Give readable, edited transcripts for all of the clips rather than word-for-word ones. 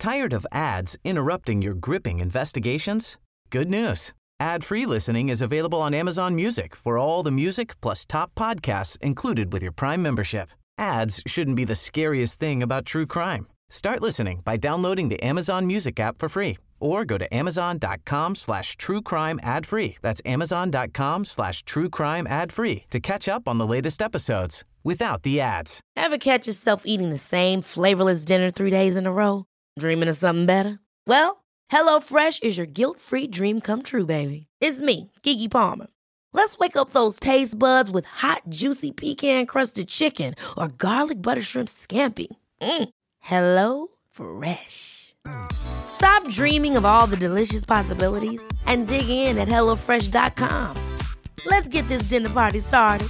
Tired of ads interrupting your gripping investigations? Good news. Ad-free listening is available on Amazon Music for all the music plus top podcasts included with your Prime membership. Ads shouldn't be the scariest thing about true crime. Start listening by downloading the Amazon Music app for free or go to amazon.com/truecrime ad-free. That's amazon.com/truecrime ad-free to catch up on the latest episodes without the ads. Ever catch yourself eating the same flavorless dinner 3 days in a row? Dreaming of something better? Well, HelloFresh is your guilt-free dream come true, baby. It's me, Keke Palmer. Let's wake up those taste buds with hot, juicy pecan-crusted chicken or garlic butter shrimp scampi. Hello Fresh. Stop dreaming of all the delicious possibilities and dig in at HelloFresh.com. Let's get this dinner party started.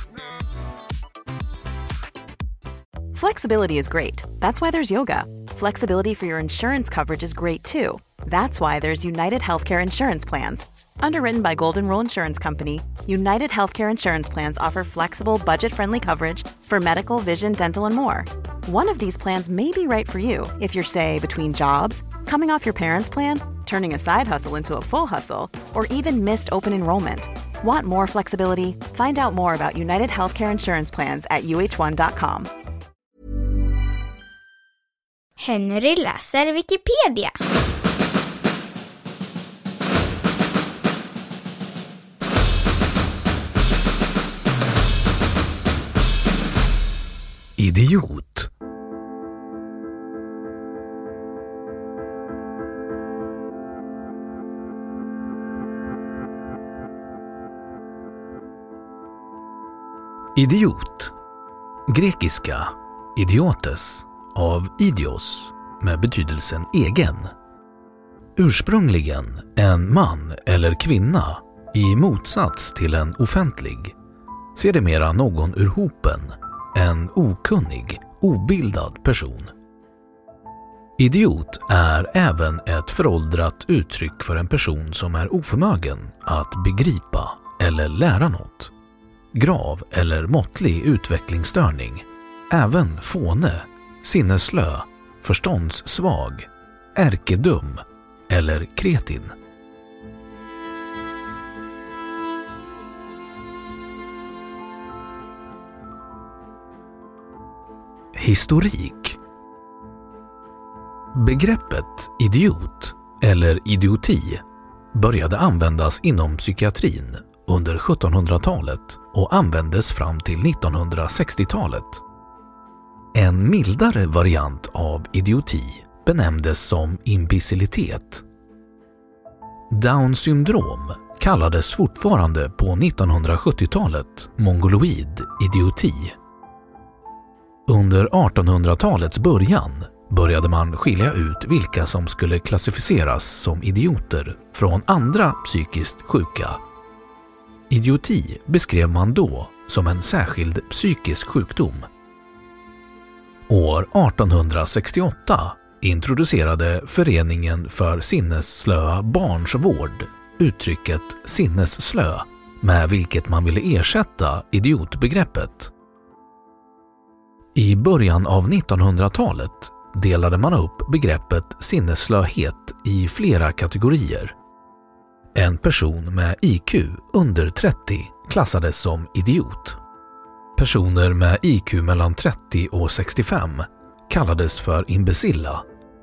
Flexibility is great. That's why there's yoga. Flexibility for your insurance coverage is great too. That's why there's United Healthcare Insurance Plans. Underwritten by Golden Rule Insurance Company, United Healthcare Insurance Plans offer flexible, budget-friendly coverage for medical, vision, dental, and more. One of these plans may be right for you if you're, say, between jobs, coming off your parents' plan, turning a side hustle into a full hustle, or even missed open enrollment. Want more flexibility? Find out more about United Healthcare Insurance Plans at uh1.com. Henry läser Wikipedia. Idiot. Idiot. Grekiska idiotes av idios med betydelsen egen. Ursprungligen en man eller kvinna i motsats till en offentlig. Ser det mera någon ur hopen, en okunnig, obildad person. Idiot är även ett föråldrat uttryck för en person som är oförmögen att begripa eller lära något. Grav eller måttlig utvecklingsstörning, även fåne, sinneslö, förståndssvag, ärkedum eller kretin. Historik. Begreppet idiot eller idioti började användas inom psykiatrin under 1700-talet och användes fram till 1960-talet. En mildare variant av idioti benämndes som imbecilitet. Down-syndrom kallades fortfarande på 1970-talet mongoloid idioti. Under 1800-talets början började man skilja ut vilka som skulle klassificeras som idioter från andra psykiskt sjuka. Idioti beskrev man då som en särskild psykisk sjukdom. År 1868 introducerade Föreningen för sinnesslöa barns vård uttrycket sinnesslö, med vilket man ville ersätta idiotbegreppet. I början av 1900-talet delade man upp begreppet sinnesslöhet i flera kategorier. En person med IQ under 30 klassades som idiot. Personer med IQ mellan 30 och 65 kallades för imbecilla.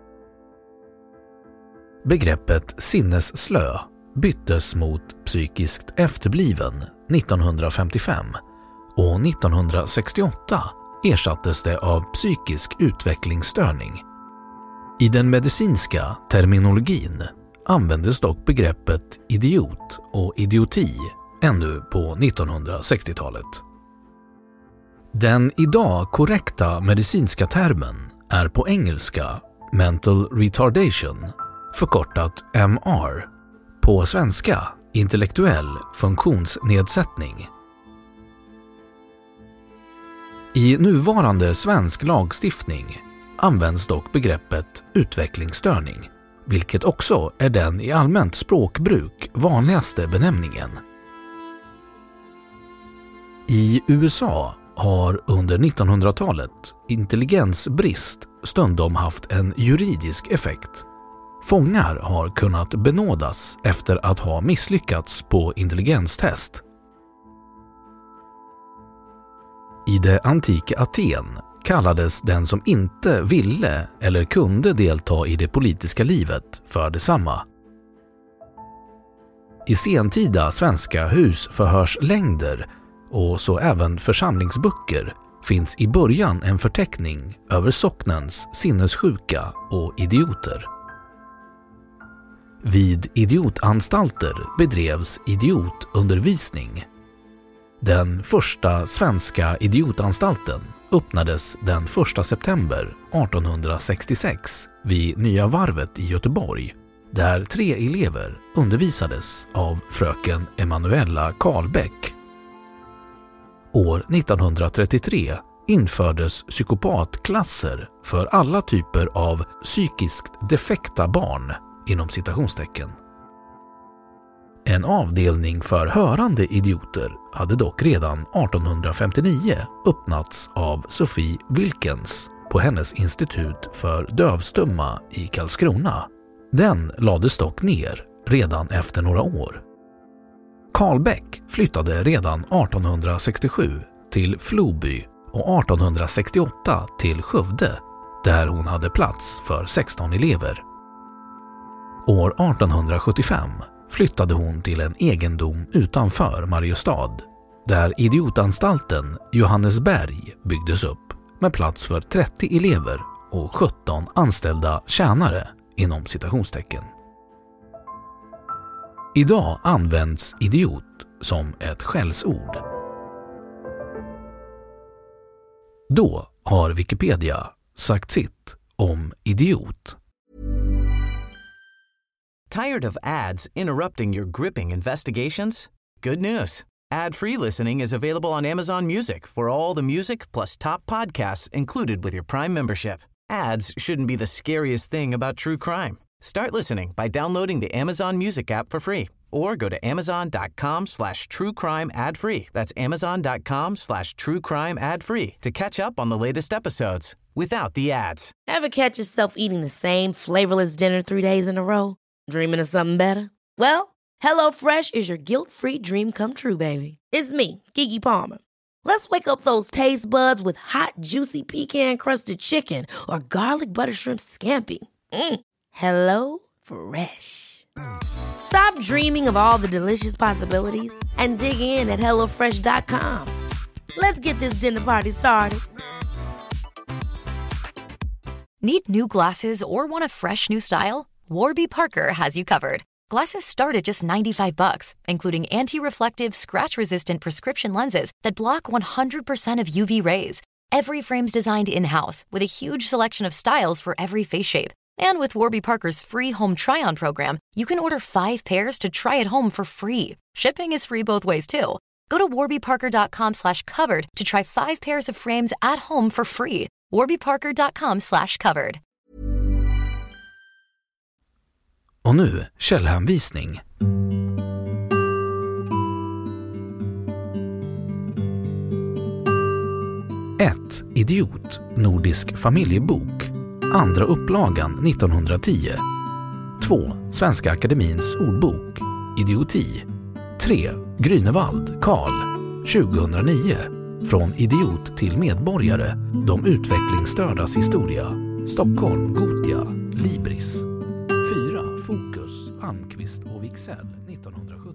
Begreppet sinnesslö byttes mot psykiskt efterbliven 1955 och 1968 ersattes det av psykisk utvecklingsstörning. I den medicinska terminologin användes dock begreppet idiot och idioti ännu på 1960-talet. Den idag korrekta medicinska termen är på engelska mental retardation, förkortat MR, på svenska intellektuell funktionsnedsättning. I nuvarande svensk lagstiftning används dock begreppet utvecklingsstörning, vilket också är den i allmänt språkbruk vanligaste benämningen. I USA har under 1900-talet intelligensbrist stundom haft en juridisk effekt. Fångar har kunnat benådas efter att ha misslyckats på intelligenstest. I det antika Aten kallades den som inte ville eller kunde delta i det politiska livet för detsamma. I sentida svenska husförhörslängder och så även församlingsböcker finns i början en förteckning över socknens sinnessjuka och idioter. Vid idiotanstalter bedrevs idiotundervisning. Den första svenska idiotanstalten öppnades den 1 september 1866 vid Nya Varvet i Göteborg, där 3 elever undervisades av fröken Emanuella Karlbäck. År 1933 infördes psykopatklasser för alla typer av psykiskt defekta barn inom citationstecken. En avdelning för hörande idioter hade dock redan 1859 öppnats av Sophie Wilkens på hennes institut för dövstumma i Karlskrona. Den lades dock ner redan efter några år. Karlbäck flyttade redan 1867 till Floby och 1868 till Skövde, där hon hade plats för 16 elever. År 1875 flyttade hon till en egendom utanför Mariestad, där idiotanstalten Johannesberg byggdes upp med plats för 30 elever och 17 anställda tjänare inom citationstecken. Idag används idiot som ett skällsord. Då har Wikipedia sagt sitt om idiot. Tired of ads interrupting your gripping investigations? Good news. Ad-free listening is available on Amazon Music for all the music plus top podcasts included with your Prime membership. Ads shouldn't be the scariest thing about true crime. Start listening by downloading the Amazon Music app for free or go to amazon.com/truecrime ad-free. That's amazon.com/truecrime ad-free to catch up on the latest episodes without the ads. Ever catch yourself eating the same flavorless dinner 3 days in a row? Dreaming of something better? Well, HelloFresh is your guilt-free dream come true, baby. It's me, Keke Palmer. Let's wake up those taste buds with hot, juicy pecan-crusted chicken or garlic butter shrimp scampi. Hello Fresh. Stop dreaming of all the delicious possibilities and dig in at HelloFresh.com. Let's get this dinner party started. Need new glasses or want a fresh new style? Warby Parker has you covered. Glasses start at just $95, including anti-reflective, scratch-resistant prescription lenses that block 100% of UV rays. Every frame's designed in-house with a huge selection of styles for every face shape. And with Warby Parker's free home try-on program, you can order 5 pairs to try at home for free. Shipping is free both ways, too. Go to warbyparker.com/covered to try 5 pairs of frames at home for free. warbyparker.com/covered. Och nu källhänvisning. Ett Idiot, nordisk familjebok. Andra upplagan 1910. 2. Svenska Akademins ordbok. Idioti. 3. Grünewald, Karl. 2009. Från idiot till medborgare. De utvecklingsstördas historia. Stockholm, Gothia, Libris. 4. Fokus, Almqvist och Wicksell 1970.